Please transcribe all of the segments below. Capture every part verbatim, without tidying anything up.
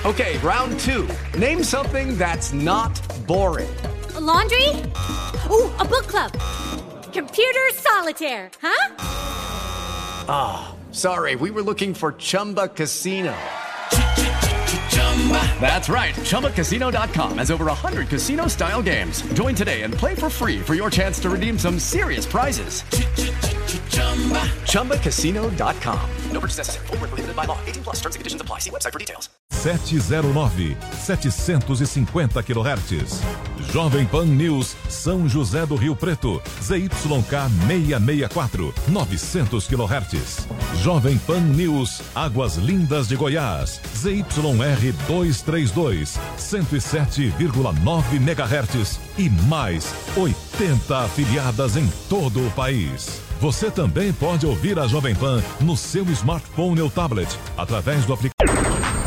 Okay, round two. Name something that's not boring. A laundry? Ooh, a book club. Computer solitaire, huh? Ah, oh, sorry, we were looking for Chumba Casino. That's right, Chumba Casino dot com has over one hundred casino-style games. Join today and play for free for your chance to redeem some serious prizes. Chumba Casino dot com. No purchase necessary. Void where prohibited by law. eighteen plus terms and conditions apply. See website for details. sete zero nove, setecentos e cinquenta quilohertz. Jovem Pan News, São José do Rio Preto, Z Y K seiscentos e sessenta e quatro, novecentos quilohertz. Jovem Pan News, Águas Lindas de Goiás, Z Y R duzentos e trinta e dois, cento e sete vírgula nove megahertz e mais oitenta afiliadas em todo o país. Você também pode ouvir a Jovem Pan no seu smartphone ou tablet, através do aplicativo.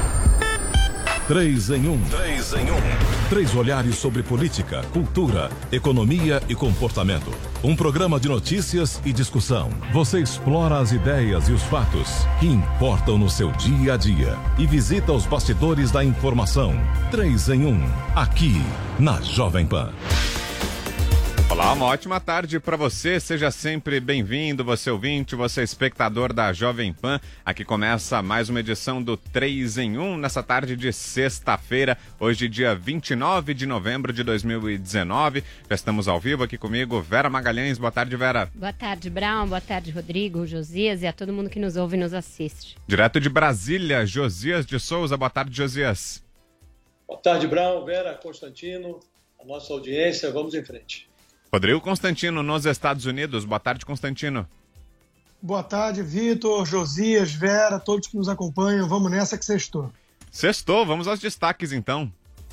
três em um. três em um. Três olhares sobre política, cultura, economia e comportamento. Um programa de notícias e discussão. Você explora as ideias e os fatos que importam no seu dia a dia e visita os bastidores da informação. três em um. Aqui, na Jovem Pan. Olá, uma ótima tarde para você, seja sempre bem-vindo, você ouvinte, você espectador da Jovem Pan. Aqui começa mais uma edição do três em um, nessa tarde de sexta-feira, hoje dia vinte e nove de novembro de dois mil e dezenove. Já estamos ao vivo aqui comigo, Vera Magalhães. Boa tarde, Vera. Boa tarde, Brown, boa tarde, Rodrigo, Josias e a todo mundo que nos ouve e nos assiste. Direto de Brasília, Josias de Souza. Boa tarde, Josias. Boa tarde, Brown, Vera, Constantino, a nossa audiência, vamos em frente. Rodrigo Constantino, nos Estados Unidos. Boa tarde, Constantino. Boa tarde, Vitor, Josias, Vera, todos que nos acompanham. Vamos nessa que sextou. Sextou, vamos aos destaques então.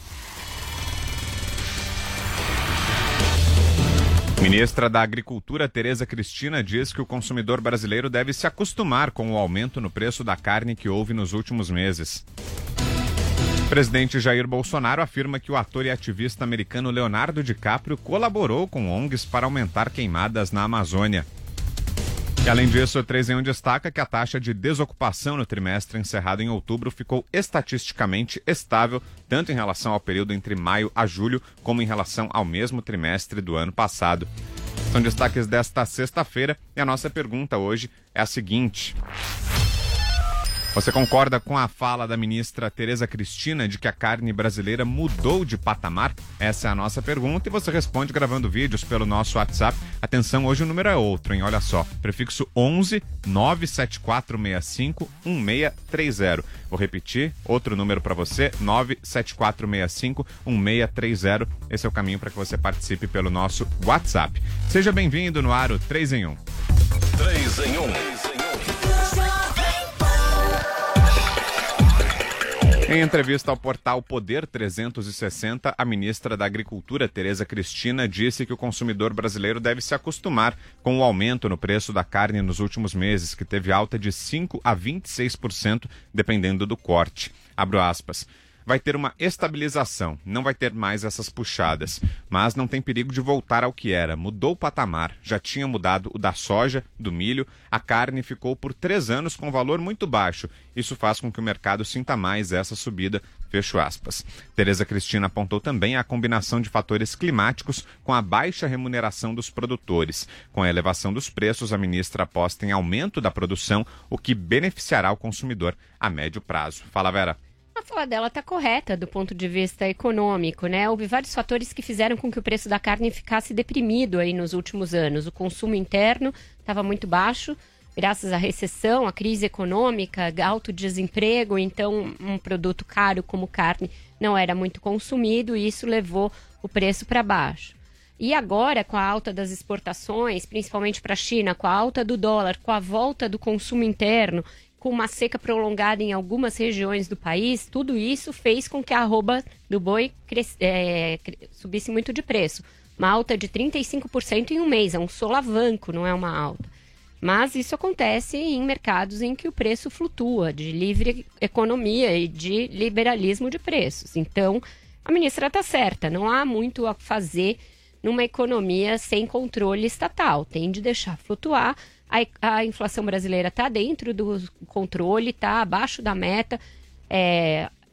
Ministra da Agricultura, Tereza Cristina, diz que o consumidor brasileiro deve se acostumar com o aumento no preço da carne que houve nos últimos meses. O presidente Jair Bolsonaro afirma que o ator e ativista americano Leonardo DiCaprio colaborou com O N Gs para aumentar queimadas na Amazônia. E além disso, o três em um destaca que a taxa de desocupação no trimestre encerrado em outubro ficou estatisticamente estável, tanto em relação ao período entre maio a julho, como em relação ao mesmo trimestre do ano passado. São destaques desta sexta-feira e a nossa pergunta hoje é a seguinte: você concorda com a fala da ministra Tereza Cristina de que a carne brasileira mudou de patamar? Essa é a nossa pergunta e você responde gravando vídeos pelo nosso WhatsApp. Atenção, hoje o número é outro, hein? Olha só, prefixo onze, nove sete quatro seis cinco, um seis três zero. Vou repetir, outro número para você, nove sete quatro seis cinco, um seis três zero. Esse é o caminho para que você participe pelo nosso WhatsApp. Seja bem-vindo no ar o três em um. três em um. Em entrevista ao portal Poder trezentos e sessenta, a ministra da Agricultura, Tereza Cristina, disse que o consumidor brasileiro deve se acostumar com o aumento no preço da carne nos últimos meses, que teve alta de cinco a vinte e seis por cento, dependendo do corte. Abro aspas. Vai ter uma estabilização, não vai ter mais essas puxadas, mas não tem perigo de voltar ao que era. Mudou o patamar, já tinha mudado o da soja, do milho, a carne ficou por três anos com valor muito baixo. Isso faz com que o mercado sinta mais essa subida, fecho aspas. Tereza Cristina apontou também a combinação de fatores climáticos com a baixa remuneração dos produtores. Com a elevação dos preços, a ministra aposta em aumento da produção, o que beneficiará o consumidor a médio prazo. Fala, Vera. A fala dela está correta do ponto de vista econômico, né? Houve vários fatores que fizeram com que o preço da carne ficasse deprimido aí nos últimos anos. O consumo interno estava muito baixo, graças à recessão, à crise econômica, alto desemprego, então um produto caro como carne não era muito consumido e isso levou o preço para baixo. E agora, com a alta das exportações, principalmente para a China, com a alta do dólar, com a volta do consumo interno, com uma seca prolongada em algumas regiões do país, tudo isso fez com que a arroba do boi cres... é... subisse muito de preço. Uma alta de trinta e cinco por cento em um mês, é um solavanco, não é uma alta. Mas isso acontece em mercados em que o preço flutua, de livre economia e de liberalismo de preços. Então, a ministra está certa, não há muito a fazer numa economia sem controle estatal, tem de deixar flutuar. A, a inflação brasileira está dentro do controle, está abaixo da meta. É,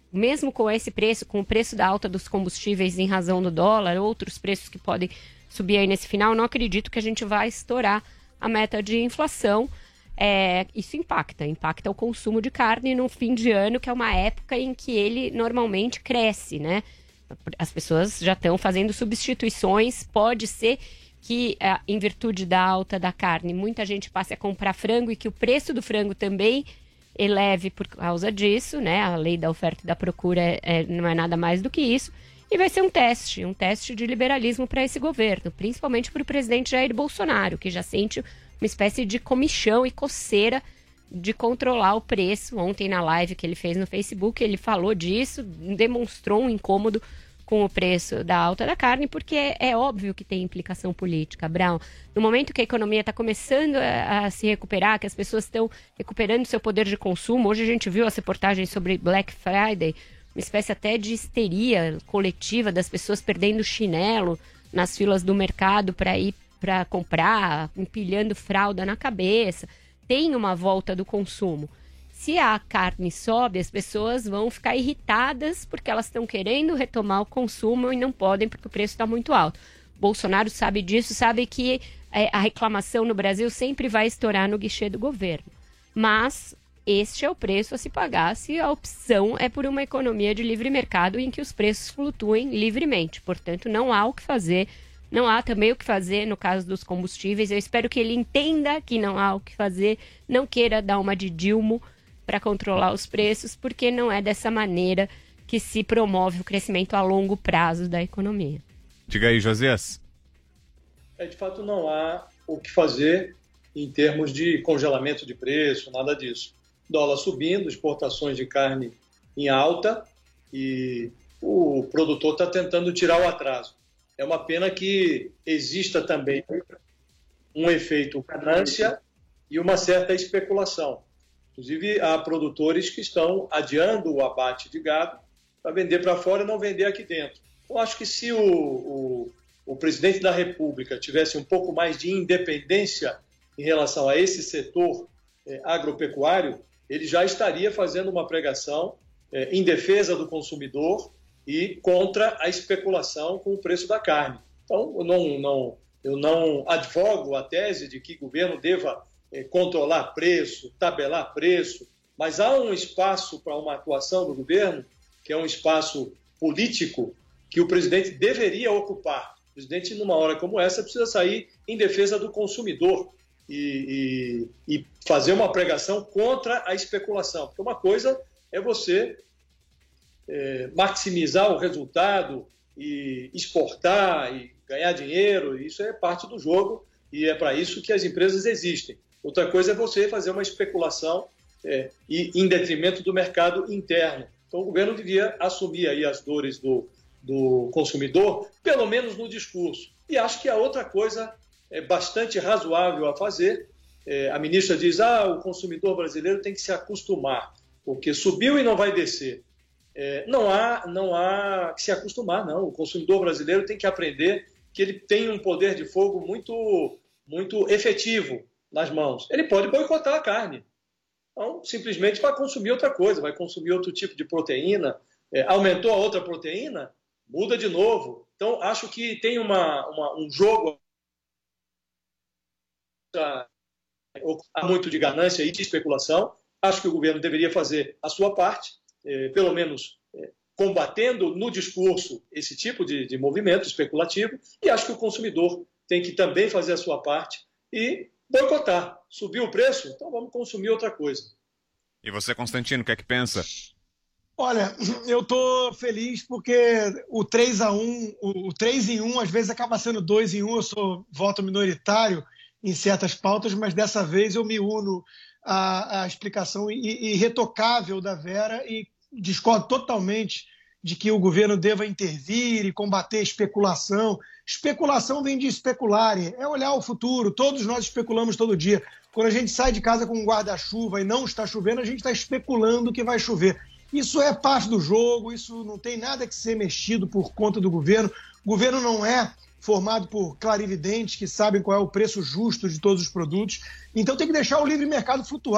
mesmo com esse preço, com o preço da alta dos combustíveis em razão do dólar, outros preços que podem subir aí nesse final, não acredito que a gente vai estourar a meta de inflação. É, isso impacta, impacta o consumo de carne no fim de ano, que é uma época em que ele normalmente cresce, né? As pessoas já estão fazendo substituições, pode ser que, em virtude da alta da carne, muita gente passe a comprar frango e que o preço do frango também eleve por causa disso, né? A lei da oferta e da procura é, é, não é nada mais do que isso. E vai ser um teste, um teste de liberalismo para esse governo, principalmente para o presidente Jair Bolsonaro, que já sente uma espécie de comichão e coceira de controlar o preço. Ontem, na live que ele fez no Facebook, ele falou disso, demonstrou um incômodo com o preço da alta da carne, porque é, é óbvio que tem implicação política, Brown. No momento que a economia está começando a, a se recuperar, que as pessoas estão recuperando seu poder de consumo, hoje a gente viu as reportagens sobre Black Friday, uma espécie até de histeria coletiva das pessoas perdendo chinelo nas filas do mercado para ir para comprar, empilhando fralda na cabeça. Tem uma volta do consumo. Se a carne sobe, as pessoas vão ficar irritadas porque elas estão querendo retomar o consumo e não podem porque o preço está muito alto. Bolsonaro sabe disso, sabe que é, a reclamação no Brasil sempre vai estourar no guichê do governo. Mas este é o preço a se pagar se a opção é por uma economia de livre mercado em que os preços flutuem livremente. Portanto, não há o que fazer. Não há também o que fazer no caso dos combustíveis. Eu espero que ele entenda que não há o que fazer, não queira dar uma de Dilma para controlar os preços, porque não é dessa maneira que se promove o crescimento a longo prazo da economia. Diga aí, Josias. É, de fato, não há o que fazer em termos de congelamento de preço, nada disso. Dólar subindo, exportações de carne em alta e o produtor está tentando tirar o atraso. É uma pena que exista também um efeito ganância e uma certa especulação. Inclusive, há produtores que estão adiando o abate de gado para vender para fora e não vender aqui dentro. Eu acho que se o, o, o presidente da República tivesse um pouco mais de independência em relação a esse setor eh, agropecuário, ele já estaria fazendo uma pregação eh, em defesa do consumidor e contra a especulação com o preço da carne. Então, eu não, não, eu não advogo a tese de que o governo deva eh, controlar preço, tabelar preço, mas há um espaço para uma atuação do governo, que é um espaço político, que o presidente deveria ocupar. O presidente, numa hora como essa, precisa sair em defesa do consumidor e, e, e fazer uma pregação contra a especulação. Porque uma coisa é você É, maximizar o resultado e exportar e ganhar dinheiro, isso é parte do jogo e é para isso que as empresas existem. Outra coisa é você fazer uma especulação é, e, em detrimento do mercado interno. Então o governo devia assumir aí as dores do, do consumidor, pelo menos no discurso. E acho que a outra coisa é bastante razoável a fazer. É, a ministra diz, ah, o consumidor brasileiro tem que se acostumar, porque subiu e não vai descer. É, não há, não há que se acostumar, não. O consumidor brasileiro tem que aprender que ele tem um poder de fogo muito, muito efetivo nas mãos. Ele pode boicotar a carne. Então, simplesmente vai consumir outra coisa, vai consumir outro tipo de proteína. É, aumentou a outra proteína, muda de novo. Então, acho que tem uma, uma, um jogo há muito de ganância e de especulação. Acho que o governo deveria fazer a sua parte, Eh, pelo menos eh, combatendo no discurso esse tipo de, de movimento especulativo, e acho que o consumidor tem que também fazer a sua parte e boicotar. Subiu o preço? Então vamos consumir outra coisa. E você, Constantino, o que é que pensa? Olha, eu estou feliz porque o três a um, o três em um às vezes acaba sendo dois em um, eu sou voto minoritário em certas pautas, mas dessa vez eu me uno à, à explicação irretocável da Vera e discordo totalmente de que o governo deva intervir e combater especulação. Especulação vem de especulare, é olhar o futuro. Todos nós especulamos todo dia. Quando a gente sai de casa com um guarda-chuva e não está chovendo, a gente está especulando que vai chover. Isso é parte do jogo, isso não tem nada que ser mexido por conta do governo. O governo não é formado por clarividentes que sabem qual é o preço justo de todos os produtos. Então tem que deixar o livre mercado flutuar.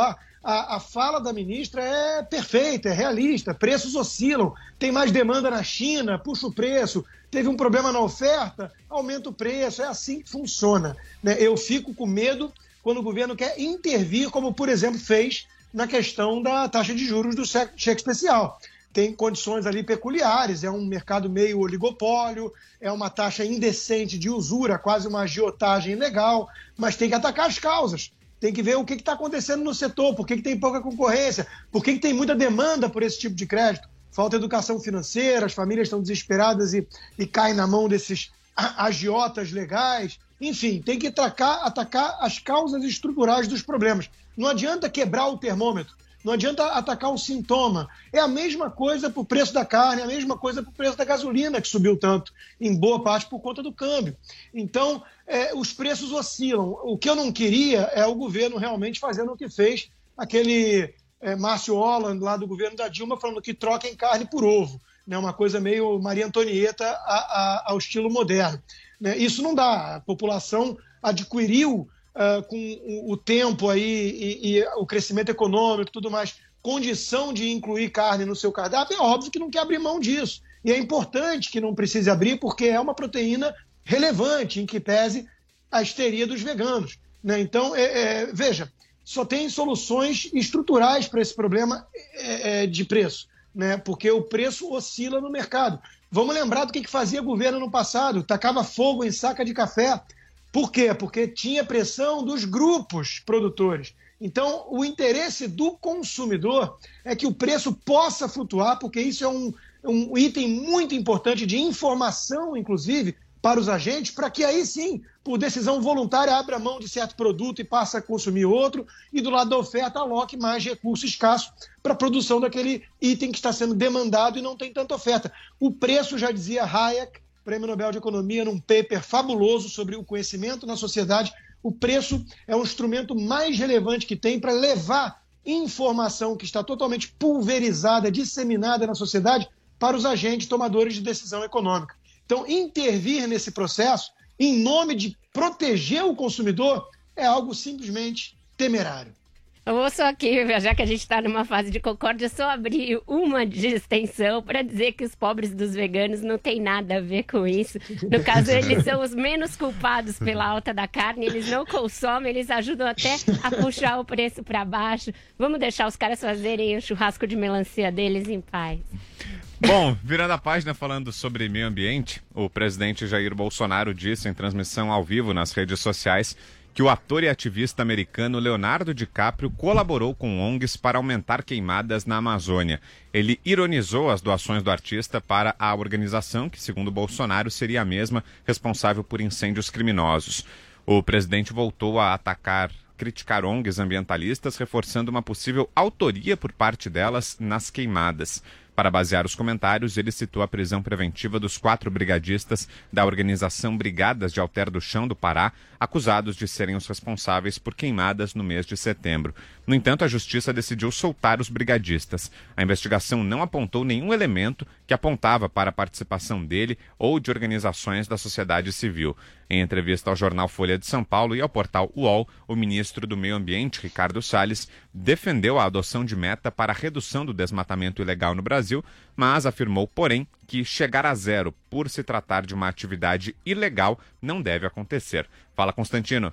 a, a fala da ministra é perfeita, é realista, preços oscilam, tem mais demanda na China, puxa o preço, teve um problema na oferta, aumenta o preço, é assim que funciona, né? Eu fico com medo quando o governo quer intervir, como, por exemplo, fez na questão da taxa de juros do cheque especial. Tem condições ali peculiares, é um mercado meio oligopólio, é uma taxa indecente de usura, quase uma agiotagem ilegal, mas tem que atacar as causas, tem que ver o que está acontecendo no setor, por que, que tem pouca concorrência, por que, que tem muita demanda por esse tipo de crédito. Falta educação financeira, as famílias estão desesperadas e, e caem na mão desses agiotas legais. Enfim, tem que atacar, atacar as causas estruturais dos problemas. Não adianta quebrar o termômetro, não adianta atacar o sintoma. É a mesma coisa para o preço da carne, é a mesma coisa para o preço da gasolina, que subiu tanto, em boa parte por conta do câmbio. Então, é, os preços oscilam. O que eu não queria é o governo realmente fazendo o que fez aquele é, Márcio Holland, lá do governo da Dilma, falando que troquem carne por ovo. Né, uma coisa meio Maria Antonieta a, a, ao estilo moderno. Né, isso não dá. A população adquiriu uh, com o, o tempo aí e, e o crescimento econômico e tudo mais, condição de incluir carne no seu cardápio. É óbvio que não quer abrir mão disso. E é importante que não precise abrir, porque é uma proteína relevante, em que pese a histeria dos veganos. Né? Então, é, é, veja, só tem soluções estruturais para esse problema é, é, de preço. Né, porque o preço oscila no mercado. Vamos lembrar do que, que fazia o governo no passado, tacava fogo em saca de café. Por quê? Porque tinha pressão dos grupos produtores. Então, o interesse do consumidor é que o preço possa flutuar, porque isso é um, um item muito importante de informação, inclusive, para os agentes, para que aí sim, por decisão voluntária, abra mão de certo produto e passe a consumir outro, e do lado da oferta aloque mais recurso escasso para a produção daquele item que está sendo demandado e não tem tanta oferta. O preço, já dizia Hayek, Prêmio Nobel de Economia, num paper fabuloso sobre o conhecimento na sociedade, o preço é o instrumento mais relevante que tem para levar informação que está totalmente pulverizada, disseminada na sociedade, para os agentes tomadores de decisão econômica. Então, intervir nesse processo, em nome de proteger o consumidor, é algo simplesmente temerário. Eu vou só aqui, já que a gente está numa fase de concórdia, só abrir uma de extensão para dizer que os pobres dos veganos não tem nada a ver com isso. No caso, eles são os menos culpados pela alta da carne, eles não consomem, eles ajudam até a puxar o preço para baixo. Vamos deixar os caras fazerem o churrasco de melancia deles em paz. Bom, virando a página falando sobre meio ambiente, o presidente Jair Bolsonaro disse em transmissão ao vivo nas redes sociais que o ator e ativista americano Leonardo DiCaprio colaborou com O N Gs para aumentar queimadas na Amazônia. Ele ironizou as doações do artista para a organização, que, segundo Bolsonaro, seria a mesma responsável por incêndios criminosos. O presidente voltou a atacar, criticar O N Gs ambientalistas, reforçando uma possível autoria por parte delas nas queimadas. Para basear os comentários, ele citou a prisão preventiva dos quatro brigadistas da organização Brigadas de Alter do Chão do Pará, acusados de serem os responsáveis por queimadas no mês de setembro. No entanto, a Justiça decidiu soltar os brigadistas. A investigação não apontou nenhum elemento que apontava para a participação dele ou de organizações da sociedade civil. Em entrevista ao jornal Folha de São Paulo e ao portal U O L, o ministro do Meio Ambiente, Ricardo Salles, defendeu a adoção de meta para a redução do desmatamento ilegal no Brasil, mas afirmou, porém, que chegar a zero por se tratar de uma atividade ilegal não deve acontecer. Fala, Constantino.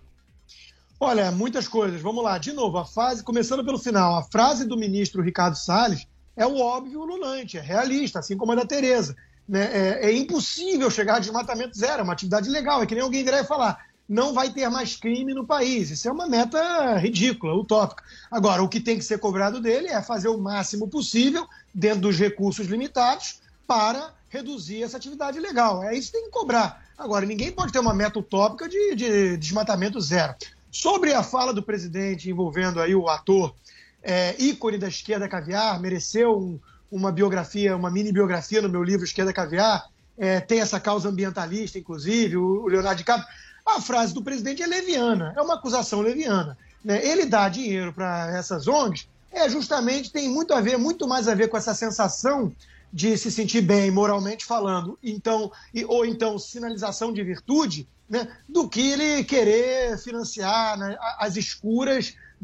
Olha, muitas coisas. Vamos lá, de novo, a fase, começando pelo final, a frase do ministro Ricardo Salles é o óbvio ululante, é realista, assim como a da Tereza. Né? É, é impossível chegar a desmatamento zero, é uma atividade legal, é que nem alguém virar e falar, não vai ter mais crime no país. Isso é uma meta ridícula, utópica. Agora, o que tem que ser cobrado dele é fazer o máximo possível, dentro dos recursos limitados, para reduzir essa atividade ilegal. É isso que tem que cobrar. Agora, ninguém pode ter uma meta utópica de, de desmatamento zero. Sobre a fala do presidente envolvendo aí o ator é, ícone da esquerda caviar, mereceu um, uma biografia, uma mini biografia no meu livro Esquerda Caviar, é, tem essa causa ambientalista, inclusive, o, o Leonardo DiCaprio. A frase do presidente é leviana, é uma acusação leviana. Né? Ele dá dinheiro para essas O N Gs, é justamente, tem muito a ver, muito mais a ver com essa sensação de se sentir bem moralmente falando, então, e, ou então sinalização de virtude, né, do que ele querer financiar, né, as escuras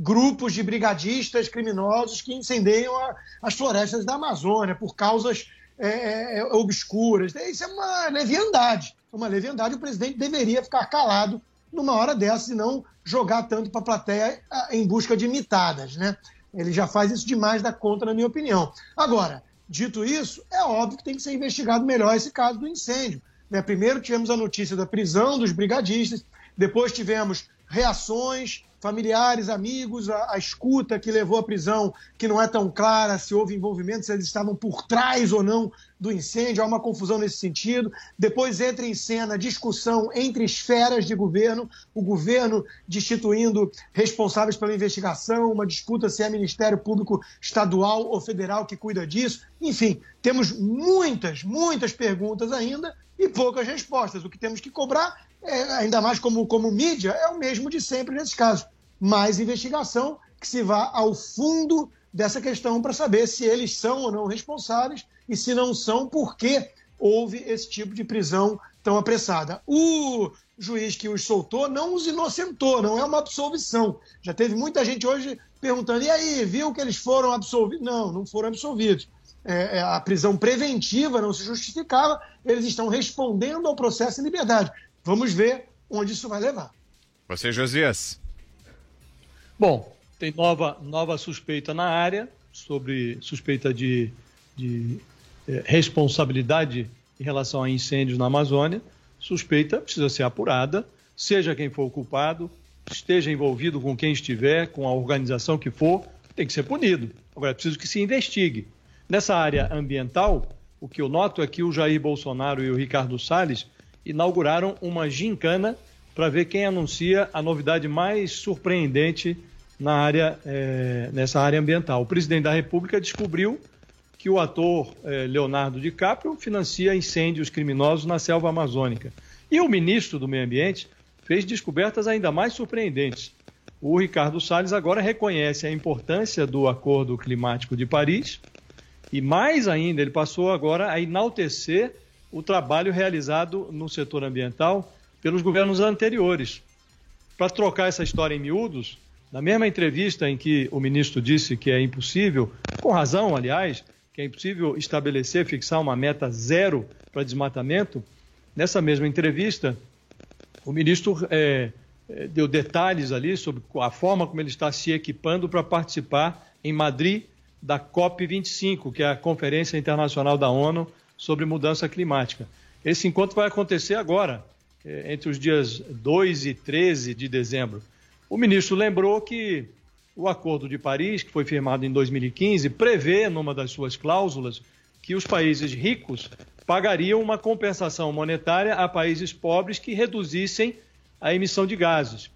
grupos de brigadistas criminosos que incendiam a, as florestas da Amazônia por causas é, é, obscuras. Isso é uma leviandade. Uma leviandade, o presidente deveria ficar calado numa hora dessas e não jogar tanto para a plateia em busca de mitadas, né? Ele já faz isso demais da conta, na minha opinião. Agora, dito isso, é óbvio que tem que ser investigado melhor esse caso do incêndio, né? Primeiro tivemos a notícia da prisão dos brigadistas, depois tivemos reações, familiares, amigos, a, a escuta que levou à prisão, que não é tão clara se houve envolvimento, se eles estavam por trás ou não do incêndio, há uma confusão nesse sentido. Depois entra em cena a discussão entre esferas de governo, o governo destituindo responsáveis pela investigação, uma disputa se é Ministério Público Estadual ou Federal que cuida disso. Enfim, temos muitas, muitas perguntas ainda e poucas respostas. O que temos que cobrar, é, ainda mais como, como mídia, é o mesmo de sempre nesses casos. Mais investigação, que se vá ao fundo dessa questão para saber se eles são ou não responsáveis e se não são, por que houve esse tipo de prisão tão apressada. O juiz que os soltou não os inocentou, não é uma absolvição. Já teve muita gente hoje perguntando, e aí, viu que eles foram absolvidos? Não, não foram absolvidos. É, a prisão preventiva não se justificava, eles estão respondendo ao processo em liberdade. Vamos ver onde isso vai levar. Você, Josias? Bom, tem nova, nova suspeita na área, sobre suspeita de, de eh, responsabilidade em relação a incêndios na Amazônia. Suspeita precisa ser apurada, seja quem for o culpado, esteja envolvido com quem estiver, com a organização que for, tem que ser punido. Agora, é preciso que se investigue. Nessa área ambiental, o que eu noto é que o Jair Bolsonaro e o Ricardo Salles inauguraram uma gincana para ver quem anuncia a novidade mais surpreendente na área, é, nessa área ambiental. O presidente da República descobriu que o ator é, Leonardo DiCaprio financia incêndios criminosos na selva amazônica. E o ministro do Meio Ambiente fez descobertas ainda mais surpreendentes. O Ricardo Salles agora reconhece a importância do Acordo Climático de Paris e, mais ainda, ele passou agora a enaltecer o trabalho realizado no setor ambiental pelos governos anteriores. Para trocar essa história em miúdos, na mesma entrevista em que o ministro disse que é impossível, com razão, aliás, que é impossível estabelecer, fixar uma meta zero para desmatamento, nessa mesma entrevista, o ministro é, deu detalhes ali sobre a forma como ele está se equipando para participar em Madrid da COP vinte e cinco, que é a Conferência Internacional da ONU sobre Mudança Climática. Esse encontro vai acontecer agora, entre os dias dois e treze de dezembro. O ministro lembrou que o Acordo de Paris, que foi firmado em dois mil e quinze, prevê, numa das suas cláusulas, que os países ricos pagariam uma compensação monetária a países pobres que reduzissem a emissão de gases.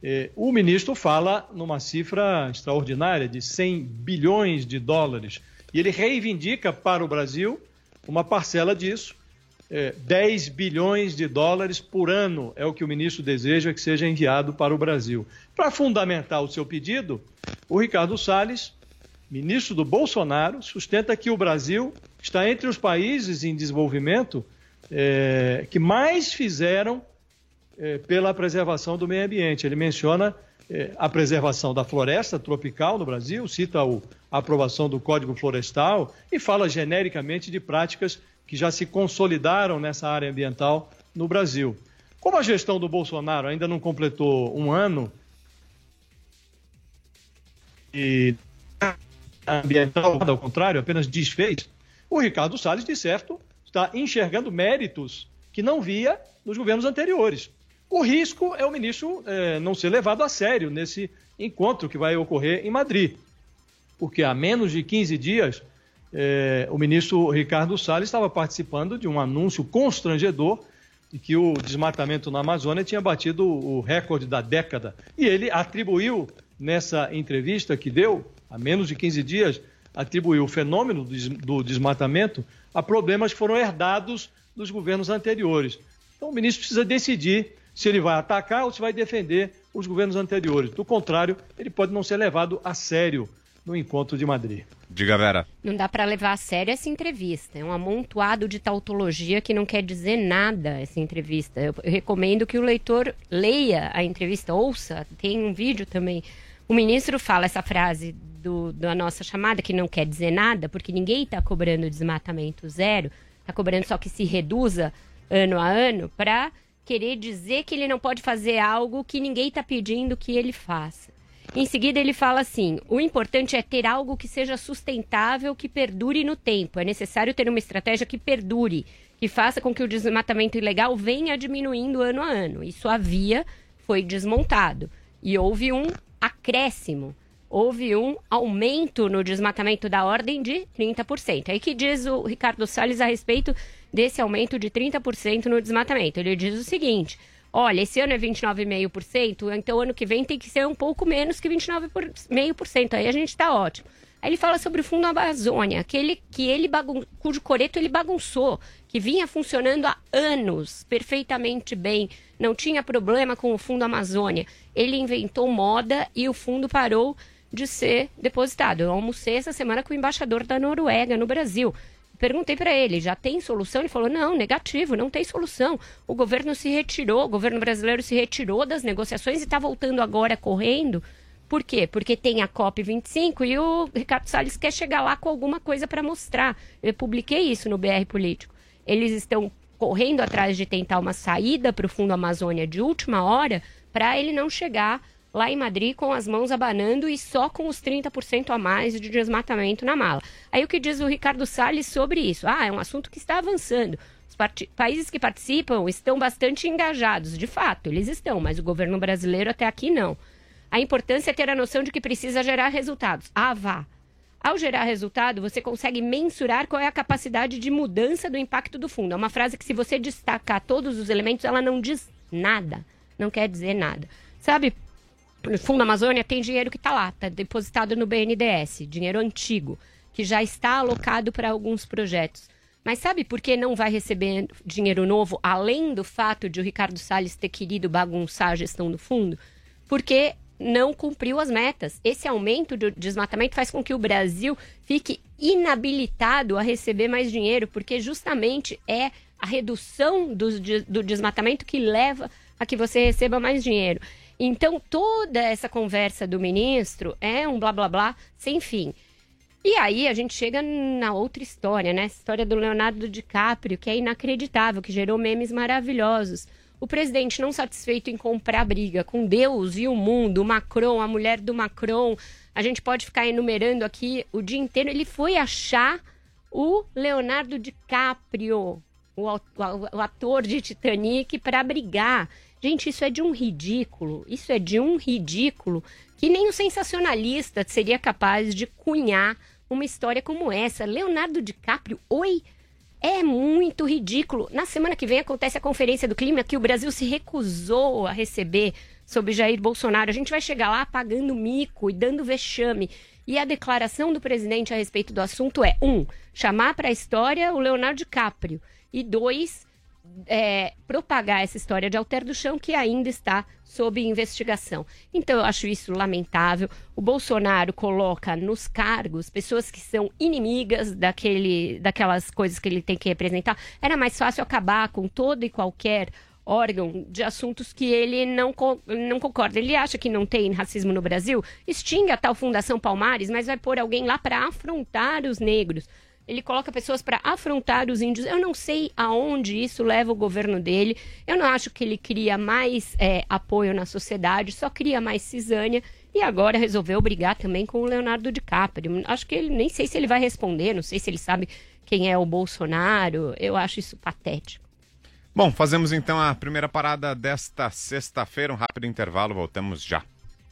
O ministro fala numa cifra extraordinária de cem bilhões de dólares e ele reivindica para o Brasil uma parcela disso. É, dez bilhões de dólares por ano é o que o ministro deseja que seja enviado para o Brasil. Para fundamentar o seu pedido, o Ricardo Salles, ministro do Bolsonaro, sustenta que o Brasil está entre os países em desenvolvimento é, que mais fizeram é, pela preservação do meio ambiente. Ele menciona é, a preservação da floresta tropical no Brasil, cita o, a aprovação do Código Florestal e fala genericamente de práticas que já se consolidaram nessa área ambiental no Brasil. Como a gestão do Bolsonaro ainda não completou um ano e ambiental, ao contrário, apenas desfez, o Ricardo Salles, de certo, está enxergando méritos que não via nos governos anteriores. O risco é o ministro eh, não ser levado a sério nesse encontro que vai ocorrer em Madrid, porque há menos de quinze dias É, o ministro Ricardo Salles estava participando de um anúncio constrangedor de que o desmatamento na Amazônia tinha batido o recorde da década. E ele atribuiu, nessa entrevista que deu, há menos de quinze dias, atribuiu o fenômeno do desmatamento a problemas que foram herdados dos governos anteriores. Então o ministro precisa decidir se ele vai atacar ou se vai defender os governos anteriores. Do contrário, ele pode não ser levado a sério no encontro de Madrid. Diga, Vera. Não dá para levar a sério essa entrevista. É um amontoado de tautologia que não quer dizer nada, essa entrevista. Eu, eu recomendo que o leitor leia a entrevista, ouça, tem um vídeo também O ministro fala essa frase do, da nossa chamada, que não quer dizer nada, porque ninguém está cobrando desmatamento zero, está cobrando só que se reduza ano a ano, para querer dizer que ele não pode fazer algo que ninguém está pedindo que ele faça. Em seguida, ele fala assim, o importante é ter algo que seja sustentável, que perdure no tempo. É necessário ter uma estratégia que perdure, que faça com que o desmatamento ilegal venha diminuindo ano a ano. Isso havia, foi desmontado. E houve um acréscimo, houve um aumento no desmatamento da ordem de trinta por cento. Aí que diz o Ricardo Salles a respeito desse aumento de trinta por cento no desmatamento. Ele diz o seguinte... Olha, esse ano é vinte e nove vírgula cinco por cento, então ano que vem tem que ser um pouco menos que vinte e nove vírgula cinco por cento. Aí a gente está ótimo. Aí ele fala sobre o Fundo Amazônia, aquele que ele bagun... cujo coreto ele bagunçou, que vinha funcionando há anos perfeitamente bem, não tinha problema com o Fundo Amazônia. Ele inventou moda e o fundo parou de ser depositado. Eu almocei essa semana com o embaixador da Noruega no Brasil. Perguntei para ele, já tem solução? Ele falou, não, negativo, não tem solução. O governo se retirou, o governo brasileiro se retirou das negociações e está voltando agora correndo. Por quê? Porque tem a COP vinte e cinco e o Ricardo Salles quer chegar lá com alguma coisa para mostrar. Eu publiquei isso no B R Político. Eles estão correndo atrás de tentar uma saída para o Fundo Amazônia de última hora para ele não chegar lá em Madrid com as mãos abanando e só com os trinta por cento a mais de desmatamento na mala. Aí o que diz o Ricardo Salles sobre isso? Ah, é um assunto que está avançando. Os países que participam estão bastante engajados. De fato, eles estão, mas o governo brasileiro até aqui não. A importância é ter a noção de que precisa gerar resultados. Ah, vá. Ao gerar resultado, você consegue mensurar qual é a capacidade de mudança do impacto do fundo. É uma frase que, se você destacar todos os elementos, ela não diz nada. Não quer dizer nada. Sabe... No Fundo Amazônia tem dinheiro que está lá, está depositado no B N D E S, dinheiro antigo, que já está alocado para alguns projetos. Mas sabe por que não vai receber dinheiro novo, além do fato de o Ricardo Salles ter querido bagunçar a gestão do fundo? Porque não cumpriu as metas. Esse aumento do desmatamento faz com que o Brasil fique inabilitado a receber mais dinheiro, porque justamente é a redução do, do desmatamento que leva a que você receba mais dinheiro. Então, toda essa conversa do ministro é um blá, blá, blá sem fim. E aí a gente chega na outra história, né? A história do Leonardo DiCaprio, que é inacreditável, que gerou memes maravilhosos. O presidente, não satisfeito em comprar briga com Deus e o mundo, o Macron, a mulher do Macron, a gente pode ficar enumerando aqui o dia inteiro, ele foi achar o Leonardo DiCaprio, o, o, o ator de Titanic, para brigar. Gente, isso é de um ridículo, isso é de um ridículo que nem o sensacionalista seria capaz de cunhar uma história como essa. Leonardo DiCaprio, oi, é muito ridículo. Na semana que vem acontece a Conferência do Clima, que o Brasil se recusou a receber sob Jair Bolsonaro. A gente vai chegar lá pagando mico e dando vexame. E a declaração do presidente a respeito do assunto é, um, chamar para a história o Leonardo DiCaprio, e dois, É, propagar essa história de Alter do Chão, que ainda está sob investigação. Então eu acho isso lamentável. O Bolsonaro coloca nos cargos pessoas que são inimigas daquele, daquelas coisas que ele tem que representar. Era mais fácil acabar com todo e qualquer órgão de assuntos que ele não, não concorda. Ele acha que não tem racismo no Brasil? Extinga a tal Fundação Palmares, mas vai pôr alguém lá para afrontar os negros. Ele coloca pessoas para afrontar os índios. Eu não sei aonde isso leva o governo dele. Eu não acho que ele cria mais é, apoio na sociedade, só cria mais cisânia. E agora resolveu brigar também com o Leonardo DiCaprio. Acho que ele, nem sei se ele vai responder, não sei se ele sabe quem é o Bolsonaro. Eu acho isso patético. Bom, fazemos então a primeira parada desta sexta-feira. Um rápido intervalo, voltamos já.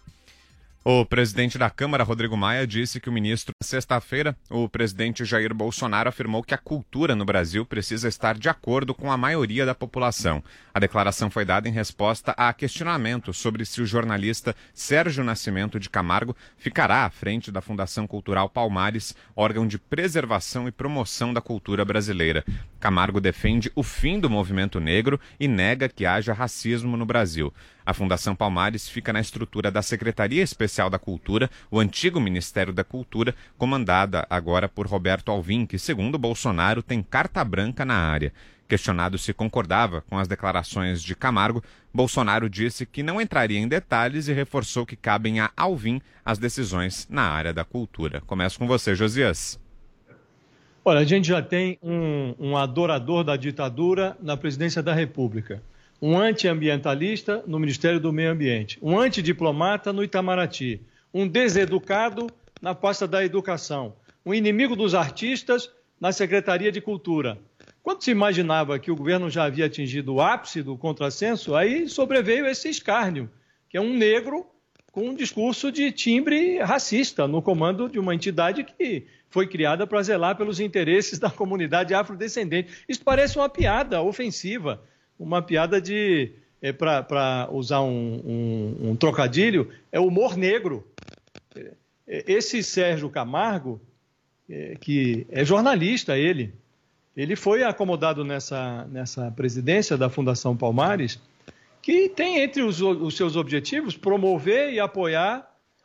O presidente da Câmara, Rodrigo Maia, disse que o ministro, na sexta-feira, o presidente Jair Bolsonaro afirmou que a cultura no Brasil precisa estar de acordo com a maioria da população. A declaração foi dada em resposta a questionamento sobre se o jornalista Sérgio Nascimento de Camargo ficará à frente da Fundação Cultural Palmares, órgão de preservação e promoção da cultura brasileira. Camargo defende o fim do movimento negro e nega que haja racismo no Brasil. A Fundação Palmares fica na estrutura da Secretaria Especial da Cultura, o antigo Ministério da Cultura, comandada agora por Roberto Alvim, que, segundo Bolsonaro, tem carta branca na área. Questionado se concordava com as declarações de Camargo, Bolsonaro disse que não entraria em detalhes e reforçou que cabem a Alvim as decisões na área da cultura. Começo com você, Josias. Olha, a gente já tem um, um adorador da ditadura na presidência da República, um antiambientalista no Ministério do Meio Ambiente, um antidiplomata no Itamaraty, um deseducado na pasta da Educação, um inimigo dos artistas na Secretaria de Cultura. Quando se imaginava que o governo já havia atingido o ápice do contrassenso, aí sobreveio esse escárnio, que é um negro com um discurso de timbre racista no comando de uma entidade que foi criada para zelar pelos interesses da comunidade afrodescendente. Isso parece uma piada ofensiva, uma piada de, é, para usar um, um, um trocadilho, é humor negro. Esse Sérgio Camargo, é, que é jornalista ele, ele foi acomodado nessa, nessa presidência da Fundação Palmares, que tem entre os, os seus objetivos promover e apoiar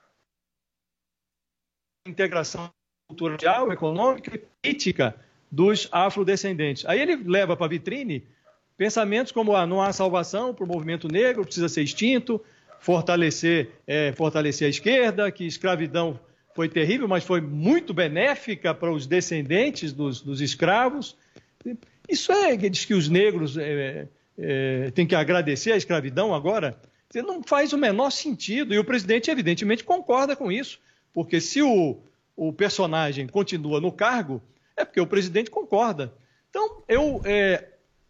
a integração cultural, econômica e política dos afrodescendentes. Aí ele leva para a vitrine pensamentos como ah, não há salvação para o movimento negro, precisa ser extinto, fortalecer, é, fortalecer a esquerda, que escravidão foi terrível, mas foi muito benéfica para os descendentes dos, dos escravos. Isso é, que diz que os negros é, é, têm que agradecer a escravidão agora. Não faz o menor sentido, e o presidente evidentemente concorda com isso, porque se o, o personagem continua no cargo, é porque o presidente concorda. Então, eu é,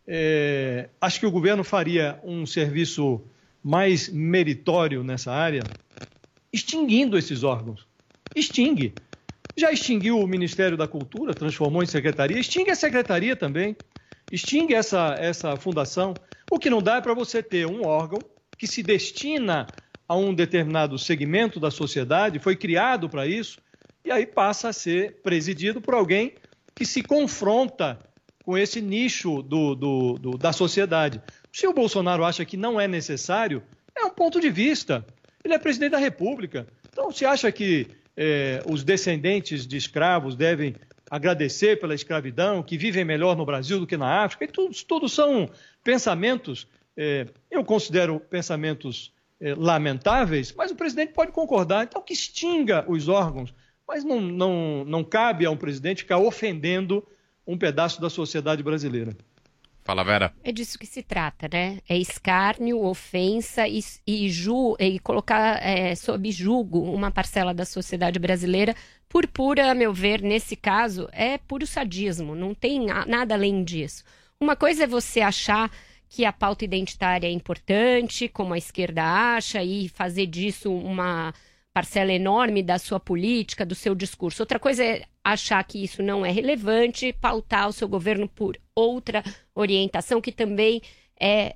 é, acho que o governo faria um serviço mais meritório nessa área, extinguindo esses órgãos. Extingue. Já extinguiu o Ministério da Cultura, transformou em secretaria, extingue a secretaria também, extingue essa, essa fundação. O que não dá é para você ter um órgão que se destina a um determinado segmento da sociedade, foi criado para isso, e aí passa a ser presidido por alguém que se confronta com esse nicho do, do, do, da sociedade. Se o Bolsonaro acha que não é necessário, é um ponto de vista. Ele é presidente da República. Então, se acha que eh, os descendentes de escravos devem agradecer pela escravidão, que vivem melhor no Brasil do que na África, e tudo, tudo são pensamentos, eh, eu considero pensamentos eh, lamentáveis, mas o presidente pode concordar, então que extinga os órgãos, mas não, não, não cabe a um presidente ficar ofendendo um pedaço da sociedade brasileira. Fala, Vera. É disso que se trata, né? É escárnio, ofensa e, e, ju, e colocar é, sob julgo uma parcela da sociedade brasileira por pura, a meu ver, nesse caso, é puro sadismo. Não tem nada além disso. Uma coisa é você achar que a pauta identitária é importante, como a esquerda acha, e fazer disso uma parcela enorme da sua política, do seu discurso. Outra coisa é achar que isso não é relevante, pautar o seu governo por outra orientação que também é,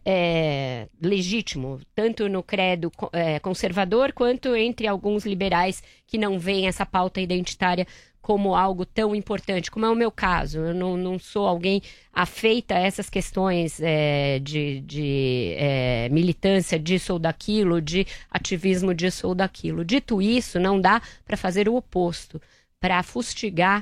é legítimo, tanto no credo é, conservador quanto entre alguns liberais que não veem essa pauta identitária como algo tão importante, como é o meu caso. Eu não, não sou alguém afeita a essas questões é, de, de é, militância disso ou daquilo, de ativismo disso ou daquilo. Dito isso, não dá para fazer o oposto, para fustigar